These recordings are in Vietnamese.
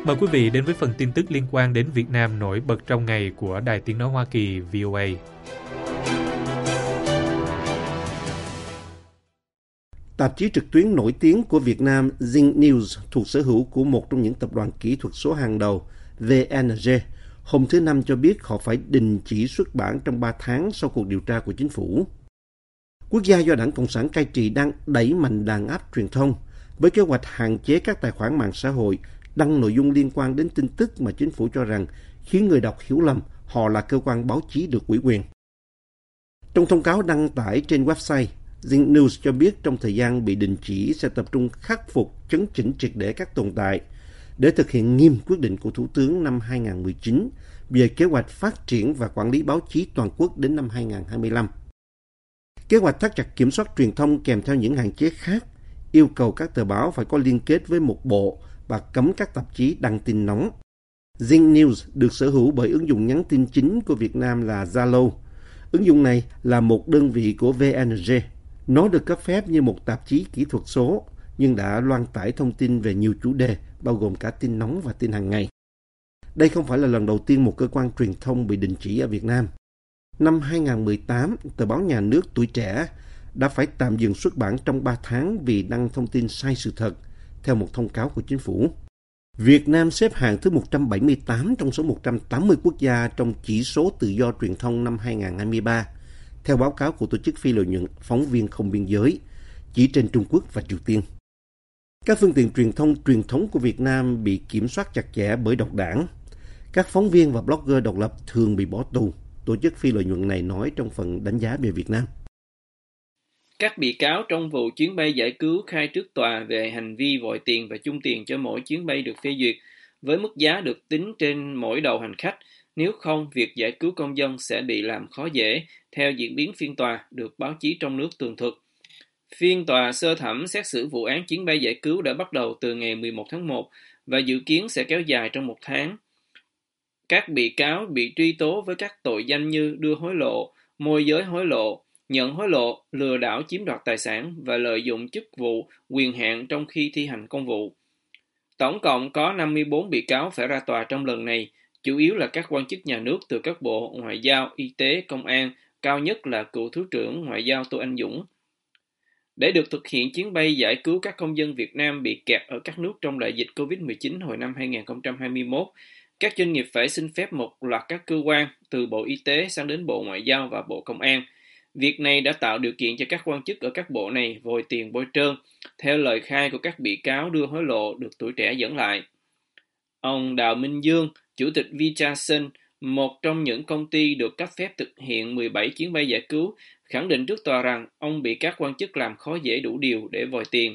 Mời quý vị đến với phần tin tức liên quan đến Việt Nam nổi bật trong ngày của Đài Tiếng nói Hoa Kỳ VOA. Tạp chí trực tuyến nổi tiếng của Việt Nam Zing News thuộc sở hữu của một trong những tập đoàn kỹ thuật số hàng đầu VNG hôm thứ Năm cho biết họ phải đình chỉ xuất bản trong 3 tháng sau cuộc điều tra của chính phủ. Quốc gia do Đảng Cộng sản cai trị đang đẩy mạnh đàn áp truyền thông với kế hoạch hạn chế các tài khoản mạng xã hội đăng nội dung liên quan đến tin tức mà chính phủ cho rằng khiến người đọc hiểu lầm họ là cơ quan báo chí được ủy quyền. Trong thông cáo đăng tải trên website, Zing News cho biết trong thời gian bị đình chỉ sẽ tập trung khắc phục chấn chỉnh triệt để các tồn tại để thực hiện nghiêm quyết định của Thủ tướng năm 2019 về kế hoạch phát triển và quản lý báo chí toàn quốc đến năm 2025. Kế hoạch thắt chặt kiểm soát truyền thông kèm theo những hạn chế khác yêu cầu các tờ báo phải có liên kết với một bộ và cấm các tạp chí đăng tin nóng. Zing News được sở hữu bởi ứng dụng nhắn tin chính của Việt Nam là Zalo. Ứng dụng này là một đơn vị của VNG. Nó được cấp phép như một tạp chí kỹ thuật số, nhưng đã loan tải thông tin về nhiều chủ đề, bao gồm cả tin nóng và tin hàng ngày. Đây không phải là lần đầu tiên một cơ quan truyền thông bị đình chỉ ở Việt Nam. Năm 2018, tờ báo nhà nước Tuổi Trẻ đã phải tạm dừng xuất bản trong 3 tháng vì đăng thông tin sai sự thật, theo một thông cáo của chính phủ. Việt Nam xếp hạng thứ 178 trong số 180 quốc gia trong chỉ số tự do truyền thông năm 2023, theo báo cáo của tổ chức phi lợi nhuận Phóng viên Không Biên Giới, chỉ trên Trung Quốc và Triều Tiên. Các phương tiện truyền thông truyền thống của Việt Nam bị kiểm soát chặt chẽ bởi độc đảng. Các phóng viên và blogger độc lập thường bị bỏ tù, tổ chức phi lợi nhuận này nói trong phần đánh giá về Việt Nam. Các bị cáo trong vụ chuyến bay giải cứu khai trước tòa về hành vi vòi tiền và chung tiền cho mỗi chuyến bay được phê duyệt, với mức giá được tính trên mỗi đầu hành khách. Nếu không, việc giải cứu công dân sẽ bị làm khó dễ, theo diễn biến phiên tòa được báo chí trong nước tường thuật. Phiên tòa sơ thẩm xét xử vụ án chuyến bay giải cứu đã bắt đầu từ ngày 11 tháng 1 và dự kiến sẽ kéo dài trong 1 tháng. Các bị cáo bị truy tố với các tội danh như đưa hối lộ, môi giới hối lộ, nhận hối lộ, lừa đảo chiếm đoạt tài sản và lợi dụng chức vụ, quyền hạn trong khi thi hành công vụ. Tổng cộng có 54 bị cáo phải ra tòa trong lần này, chủ yếu là các quan chức nhà nước từ các bộ Ngoại giao, Y tế, Công an, cao nhất là cựu Thứ trưởng Ngoại giao Tô Anh Dũng. Để được thực hiện chuyến bay giải cứu các công dân Việt Nam bị kẹt ở các nước trong đại dịch COVID-19 hồi năm 2021, các doanh nghiệp phải xin phép một loạt các cơ quan, từ Bộ Y tế sang đến Bộ Ngoại giao và Bộ Công an. Việc này đã tạo điều kiện cho các quan chức ở các bộ này vòi tiền bôi trơn, theo lời khai của các bị cáo đưa hối lộ được Tuổi Trẻ dẫn lại. Ông Đào Minh Dương, Chủ tịch Vichasun, một trong những công ty được cấp phép thực hiện 17 chuyến bay giải cứu, khẳng định trước tòa rằng ông bị các quan chức làm khó dễ đủ điều để vòi tiền.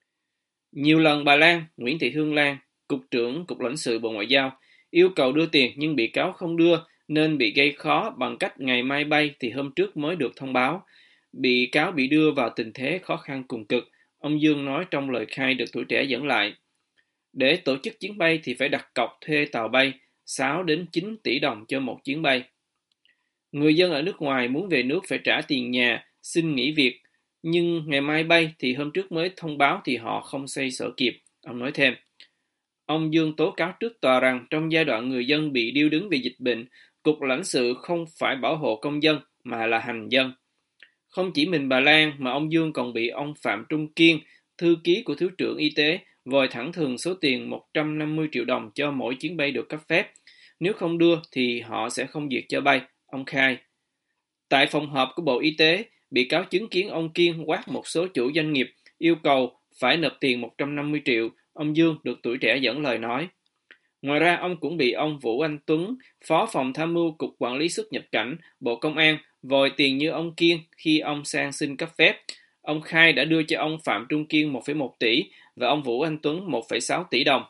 Nhiều lần bà Lan, Nguyễn Thị Hương Lan, Cục trưởng Cục lãnh sự Bộ Ngoại giao, yêu cầu đưa tiền nhưng bị cáo không đưa nên bị gây khó bằng cách ngày mai bay thì hôm trước mới được thông báo. Bị cáo bị đưa vào tình thế khó khăn cùng cực, ông Dương nói trong lời khai được Tuổi Trẻ dẫn lại. Để tổ chức chuyến bay thì phải đặt cọc thuê tàu bay 6 đến 9 tỷ đồng cho một chuyến bay. Người dân ở nước ngoài muốn về nước phải trả tiền nhà, xin nghỉ việc, nhưng ngày mai bay thì hôm trước mới thông báo thì họ không xoay sở kịp, ông nói thêm. Ông Dương tố cáo trước tòa rằng trong giai đoạn người dân bị điêu đứng vì dịch bệnh, Cục lãnh sự không phải bảo hộ công dân mà là hành dân. Không chỉ mình bà Lan mà ông Dương còn bị ông Phạm Trung Kiên, thư ký của Thứ trưởng Y tế, vòi thẳng thừng số tiền 150 triệu đồng cho mỗi chuyến bay được cấp phép. Nếu không đưa thì họ sẽ không duyệt cho bay, ông khai. Tại phòng họp của Bộ Y tế, bị cáo chứng kiến ông Kiên quát một số chủ doanh nghiệp yêu cầu phải nộp tiền 150 triệu, ông Dương được Tuổi Trẻ dẫn lời nói. Ngoài ra, ông cũng bị ông Vũ Anh Tuấn, Phó Phòng Tham mưu Cục Quản lý xuất nhập cảnh, Bộ Công an, vòi tiền như ông Kiên khi ông sang xin cấp phép. Ông khai đã đưa cho ông Phạm Trung Kiên 1,1 tỷ và ông Vũ Anh Tuấn 1,6 tỷ đồng.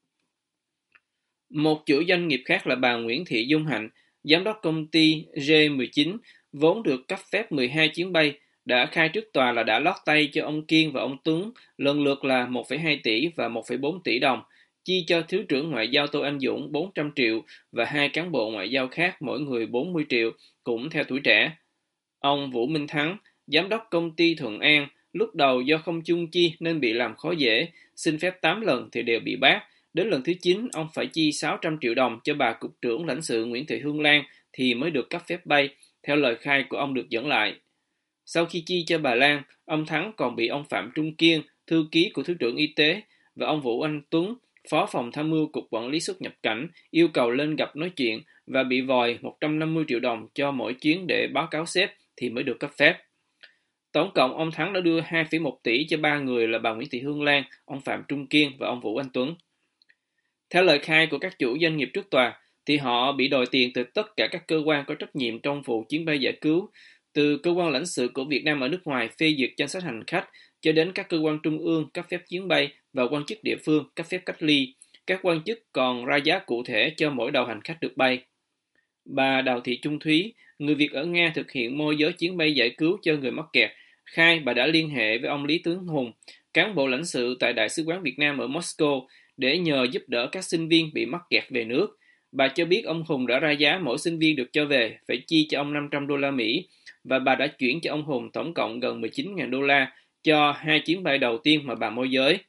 Một chủ doanh nghiệp khác là bà Nguyễn Thị Dung Hạnh, giám đốc công ty G19, vốn được cấp phép 12 chuyến bay, đã khai trước tòa là đã lót tay cho ông Kiên và ông Tuấn lần lượt là 1,2 tỷ và 1,4 tỷ đồng, chi cho Thứ trưởng Ngoại giao Tô Anh Dũng 400 triệu và 2 cán bộ ngoại giao khác mỗi người 40 triệu, cũng theo Tuổi Trẻ. Ông Vũ Minh Thắng, giám đốc công ty Thuận An, lúc đầu do không chung chi nên bị làm khó dễ, xin phép 8 lần thì đều bị bác, Đến lần thứ 9, ông phải chi 600 triệu đồng cho bà Cục trưởng lãnh sự Nguyễn Thị Hương Lan thì mới được cấp phép bay, theo lời khai của ông được dẫn lại. Sau khi chi cho bà Lan, ông Thắng còn bị ông Phạm Trung Kiên, thư ký của Thứ trưởng Y tế, và ông Vũ Anh Tuấn, Phó phòng tham mưu Cục Quản lý xuất nhập cảnh, yêu cầu lên gặp nói chuyện và bị vòi 150 triệu đồng cho mỗi chuyến để báo cáo sếp thì mới được cấp phép. Tổng cộng, ông Thắng đã đưa 2,1 tỷ cho 3 người là bà Nguyễn Thị Hương Lan, ông Phạm Trung Kiên và ông Vũ Anh Tuấn. Theo lời khai của các chủ doanh nghiệp trước tòa, thì họ bị đòi tiền từ tất cả các cơ quan có trách nhiệm trong vụ chuyến bay giải cứu, từ cơ quan lãnh sự của Việt Nam ở nước ngoài phê duyệt danh sách hành khách, cho đến các cơ quan trung ương cấp phép chuyến bay và quan chức địa phương cấp phép cách ly. Các quan chức còn ra giá cụ thể cho mỗi đầu hành khách được bay. Bà Đào Thị Trung Thúy, người Việt ở Nga thực hiện môi giới chuyến bay giải cứu cho người mắc kẹt, khai bà đã liên hệ với ông Lý Tướng Hùng, cán bộ lãnh sự tại Đại sứ quán Việt Nam ở Moscow, để nhờ giúp đỡ các sinh viên bị mắc kẹt về nước. Bà cho biết ông Hùng đã ra giá mỗi sinh viên được cho về phải chi cho ông 500 đô la Mỹ, và bà đã chuyển cho ông Hùng tổng cộng gần 19.000 đô la cho 2 chuyến bay đầu tiên mà bà môi giới.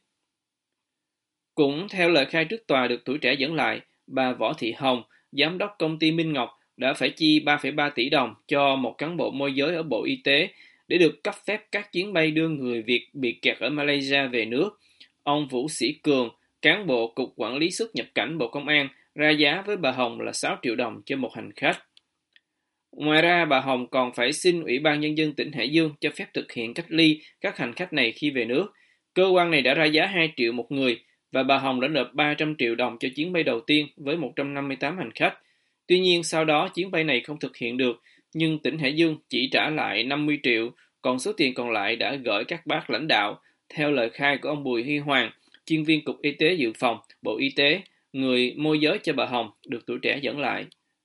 Cũng theo lời khai trước tòa được Tuổi Trẻ dẫn lại, bà Võ Thị Hồng, giám đốc công ty Minh Ngọc, đã phải chi 3,3 tỷ đồng cho một cán bộ môi giới ở Bộ Y tế để được cấp phép các chuyến bay đưa người Việt bị kẹt ở Malaysia về nước. Ông Vũ Sĩ Cường, cán bộ Cục Quản lý xuất nhập cảnh Bộ Công an, ra giá với bà Hồng là 6 triệu đồng cho một hành khách. Ngoài ra, bà Hồng còn phải xin Ủy ban Nhân dân tỉnh Hải Dương cho phép thực hiện cách ly các hành khách này khi về nước. Cơ quan này đã ra giá 2 triệu một người, và bà Hồng đã nộp 300 triệu đồng cho chuyến bay đầu tiên với 158 hành khách. Tuy nhiên, sau đó chuyến bay này không thực hiện được, nhưng tỉnh Hải Dương chỉ trả lại 50 triệu, còn số tiền còn lại đã gửi các bác lãnh đạo, theo lời khai của ông Bùi Huy Hoàng, chuyên viên Cục Y tế Dự phòng, Bộ Y tế, người môi giới cho bà Hồng, được Tuổi Trẻ dẫn lại.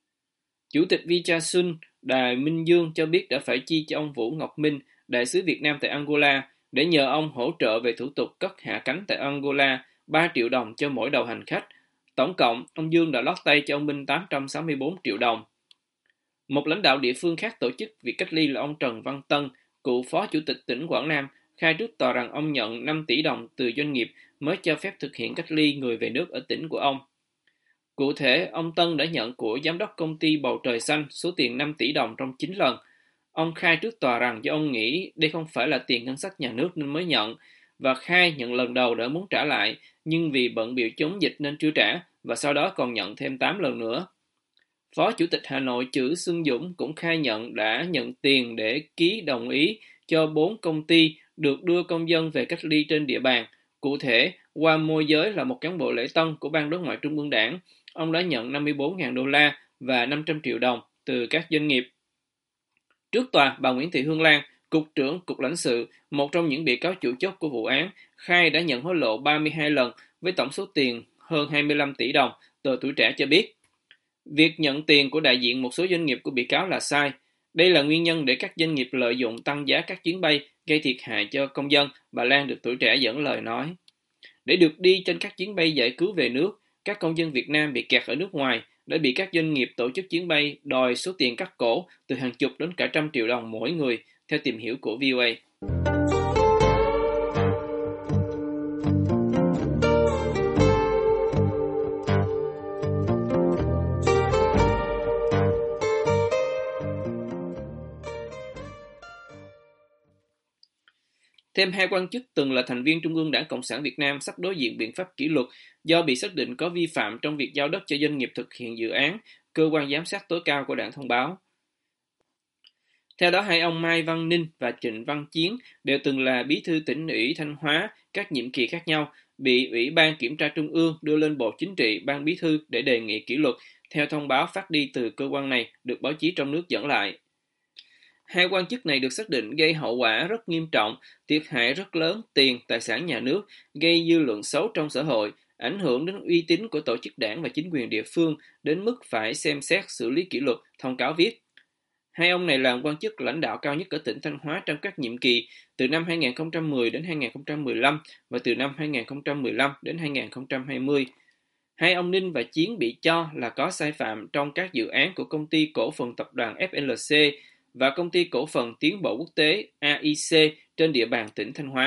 Chủ tịch Vichasun, Đài Minh Dương cho biết đã phải chi cho ông Vũ Ngọc Minh, đại sứ Việt Nam tại Angola, để nhờ ông hỗ trợ về thủ tục cất hạ cánh tại Angola, 3 triệu đồng cho mỗi đầu hành khách. Tổng cộng, ông Dương đã lót tay cho ông Minh 864 triệu đồng. Một lãnh đạo địa phương khác tổ chức việc cách ly là ông Trần Văn Tân, cựu Phó Chủ tịch tỉnh Quảng Nam, khai trước tòa rằng ông nhận 5 tỷ đồng từ doanh nghiệp mới cho phép thực hiện cách ly người về nước ở tỉnh của ông. Cụ thể, ông Tân đã nhận của giám đốc công ty Bầu Trời Xanh số tiền 5 tỷ đồng trong 9 lần. Ông khai trước tòa rằng do ông nghĩ đây không phải là tiền ngân sách nhà nước nên mới nhận, và khai nhận lần đầu đã muốn trả lại, nhưng vì bận bịu chống dịch nên chưa trả, và sau đó còn nhận thêm 8 lần nữa. Phó Chủ tịch Hà Nội Chử Xuân Dũng cũng khai nhận đã nhận tiền để ký đồng ý cho 4 công ty được đưa công dân về cách ly trên địa bàn. Cụ thể, qua môi giới là một cán bộ lễ tân của Ban Đối ngoại Trung ương Đảng, ông đã nhận 54.000 đô la và 500 triệu đồng từ các doanh nghiệp. Trước tòa, bà Nguyễn Thị Hương Lan, Cục trưởng Cục lãnh sự, một trong những bị cáo chủ chốt của vụ án, khai đã nhận hối lộ 32 lần với tổng số tiền hơn 25 tỷ đồng. Tờ Tuổi Trẻ cho biết, việc nhận tiền của đại diện một số doanh nghiệp của bị cáo là sai. Đây là nguyên nhân để các doanh nghiệp lợi dụng tăng giá các chuyến bay, gây thiệt hại cho công dân, bà Lan được Tuổi Trẻ dẫn lời nói. Để được đi trên các chuyến bay giải cứu về nước, các công dân Việt Nam bị kẹt ở nước ngoài đã bị các doanh nghiệp tổ chức chuyến bay đòi số tiền cắt cổ từ hàng chục đến cả trăm triệu đồng mỗi người, theo tìm hiểu của VOA. Thêm 2 quan chức từng là thành viên Trung ương Đảng Cộng sản Việt Nam sắp đối diện biện pháp kỷ luật do bị xác định có vi phạm trong việc giao đất cho doanh nghiệp thực hiện dự án, cơ quan giám sát tối cao của Đảng thông báo. Theo đó, 2 ông Mai Văn Ninh và Trịnh Văn Chiến đều từng là bí thư tỉnh ủy Thanh Hóa các nhiệm kỳ khác nhau, bị Ủy ban Kiểm tra Trung ương đưa lên Bộ Chính trị, Ban Bí thư để đề nghị kỷ luật, theo thông báo phát đi từ cơ quan này, được báo chí trong nước dẫn lại. 2 quan chức này được xác định gây hậu quả rất nghiêm trọng, thiệt hại rất lớn tiền, tài sản nhà nước, gây dư luận xấu trong xã hội, ảnh hưởng đến uy tín của tổ chức đảng và chính quyền địa phương, đến mức phải xem xét xử lý kỷ luật, thông cáo viết. 2 ông này làm quan chức lãnh đạo cao nhất ở tỉnh Thanh Hóa trong các nhiệm kỳ từ năm 2010 đến 2015 và từ năm 2015 đến 2020. 2 ông Ninh và Chiến bị cho là có sai phạm trong các dự án của Công ty Cổ phần Tập đoàn FLC và Công ty Cổ phần Tiến bộ Quốc tế AIC trên địa bàn tỉnh Thanh Hóa,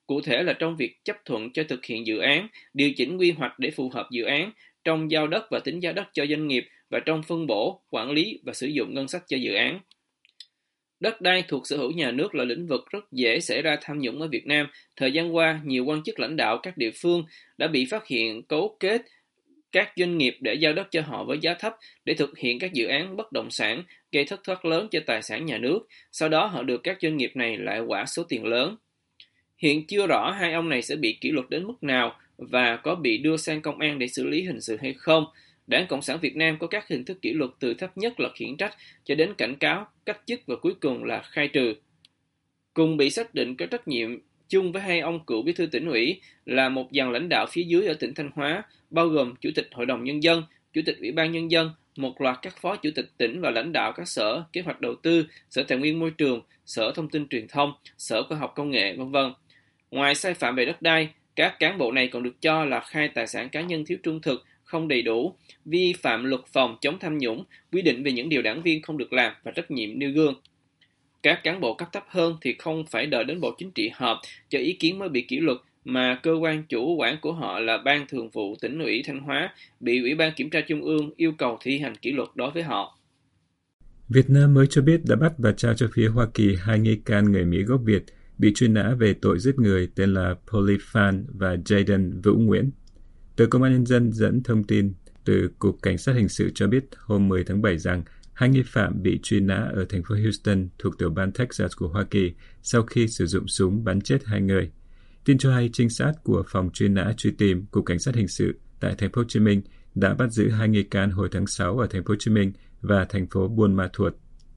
cụ thể là trong việc chấp thuận cho thực hiện dự án, điều chỉnh quy hoạch để phù hợp dự án, trong giao đất và tính giá đất cho doanh nghiệp và trong phân bổ, quản lý và sử dụng ngân sách cho dự án. Đất đai thuộc sở hữu nhà nước là lĩnh vực rất dễ xảy ra tham nhũng ở Việt Nam. Thời gian qua, nhiều quan chức lãnh đạo các địa phương đã bị phát hiện cấu kết các doanh nghiệp để giao đất cho họ với giá thấp để thực hiện các dự án bất động sản, gây thất thoát lớn cho tài sản nhà nước. Sau đó họ được các doanh nghiệp này lại quả số tiền lớn. Hiện chưa rõ hai ông này sẽ bị kỷ luật đến mức nào và có bị đưa sang công an để xử lý hình sự hay không. Đảng Cộng sản Việt Nam có các hình thức kỷ luật từ thấp nhất là khiển trách cho đến cảnh cáo, cách chức và cuối cùng là khai trừ. Cùng bị xác định có trách nhiệm chung với hai ông cựu bí thư tỉnh ủy là một dàn lãnh đạo phía dưới ở tỉnh Thanh Hóa, bao gồm Chủ tịch Hội đồng Nhân dân, Chủ tịch Ủy ban Nhân dân, một loạt các phó chủ tịch tỉnh và lãnh đạo các sở kế hoạch đầu tư, sở tài nguyên môi trường, sở thông tin truyền thông, sở khoa học công nghệ, v.v. Ngoài sai phạm về đất đai, các cán bộ này còn được cho là khai tài sản cá nhân thiếu trung thực, không đầy đủ, vi phạm luật phòng chống tham nhũng, quy định về những điều đảng viên không được làm và trách nhiệm nêu gương. Các cán bộ cấp thấp hơn thì không phải đợi đến Bộ Chính trị họp cho ý kiến mới bị kỷ luật, mà cơ quan chủ quản của họ là Ban Thường vụ Tỉnh ủy Thanh Hóa bị Ủy ban Kiểm tra Trung ương yêu cầu thi hành kỷ luật đối với họ. Việt Nam mới cho biết đã bắt và trao cho phía Hoa Kỳ 2 nghi can người Mỹ gốc Việt bị truy nã về tội giết người tên là Polly Phan và Jaden Vũ Nguyễn. Tờ Công an Nhân dân dẫn thông tin từ Cục Cảnh sát Hình sự cho biết hôm 10 tháng 7 rằng 2 nghi phạm bị truy nã ở thành phố Houston thuộc tiểu bang Texas của Hoa Kỳ sau khi sử dụng súng bắn chết 2 người. Tin cho hay trinh sát của phòng truy nã truy tìm Cục Cảnh sát Hình sự tại thành phố Hồ Chí Minh đã bắt giữ 2 nghi can hồi tháng 6 ở thành phố Hồ Chí Minh và thành phố Buôn Ma Thuột.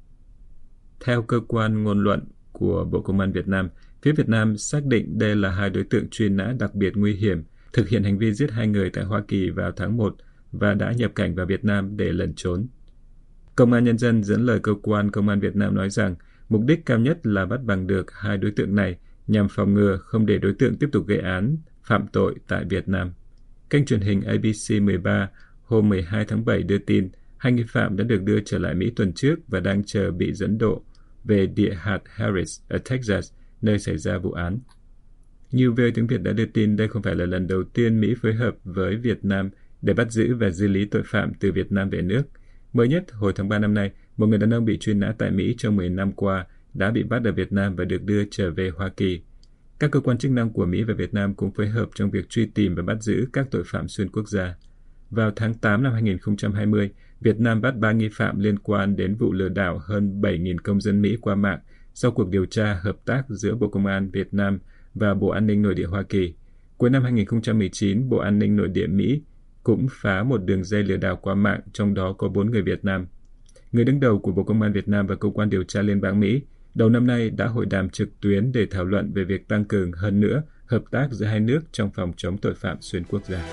Theo cơ quan ngôn luận của Bộ Công an Việt Nam, phía Việt Nam xác định đây là 2 đối tượng truy nã đặc biệt nguy hiểm, thực hiện hành vi giết 2 người tại Hoa Kỳ vào tháng 1 và đã nhập cảnh vào Việt Nam để lẩn trốn. Công an Nhân dân dẫn lời cơ quan Công an Việt Nam nói rằng mục đích cao nhất là bắt bằng được 2 đối tượng này nhằm phòng ngừa không để đối tượng tiếp tục gây án, phạm tội tại Việt Nam. Kênh truyền hình ABC 13 hôm 12 tháng 7 đưa tin 2 nghi phạm đã được đưa trở lại Mỹ tuần trước và đang chờ bị dẫn độ về địa hạt Harris ở Texas, nơi xảy ra vụ án. Như VOA tiếng Việt đã đưa tin, đây không phải là lần đầu tiên Mỹ phối hợp với Việt Nam để bắt giữ và xử lý tội phạm từ Việt Nam về nước. Mới nhất, hồi tháng 3 năm nay, một người đàn ông bị truy nã tại Mỹ trong 10 năm qua đã bị bắt ở Việt Nam và được đưa trở về Hoa Kỳ. Các cơ quan chức năng của Mỹ và Việt Nam cũng phối hợp trong việc truy tìm và bắt giữ các tội phạm xuyên quốc gia. Vào tháng 8 năm 2020, Việt Nam bắt 3 nghi phạm liên quan đến vụ lừa đảo hơn 7.000 công dân Mỹ qua mạng sau cuộc điều tra hợp tác giữa Bộ Công an Việt Nam và Bộ An ninh Nội địa Hoa Kỳ. Cuối năm 2019, Bộ An ninh Nội địa Mỹ cũng phá một đường dây lừa đảo qua mạng, trong đó có 4 người Việt Nam. Người đứng đầu của Bộ Công an Việt Nam và Cơ quan điều tra Liên bang Mỹ đầu năm nay đã hội đàm trực tuyến để thảo luận về việc tăng cường hơn nữa hợp tác giữa hai nước trong phòng chống tội phạm xuyên quốc gia.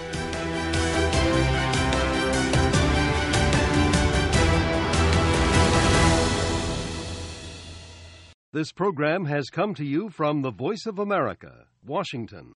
This program has come to you from the Voice of America, Washington.